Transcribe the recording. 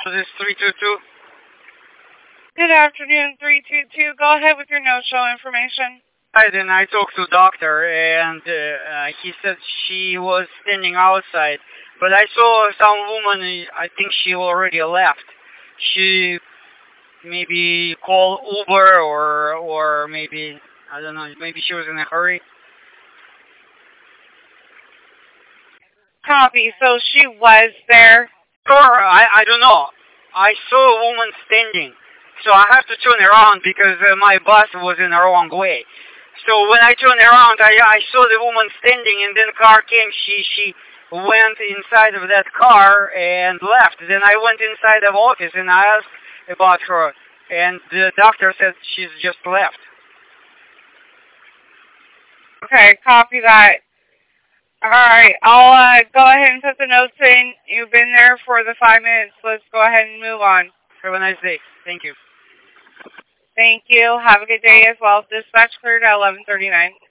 This is 322. Good afternoon, 322. Go ahead with your no-show information. Hi, then I talked to doctor, and he said she was standing outside. But I saw some woman, I think she already left. She maybe called Uber or maybe, I don't know, maybe she was in a hurry. Copy. So she was there. Or, I don't know. I saw a woman standing. So I have to turn around because my bus was in the wrong way. So when I turned around, I saw the woman standing, and then car came. She went inside of that car and left. Then I went inside the office and I asked about her, and the doctor said she's just left. Okay, copy that. Alright, I'll go ahead and put the notes in. You've been there for the 5 minutes. Let's go ahead and move on. Have a nice day. Thank you. Thank you. Have a good day as well. Dispatch cleared at 11:39.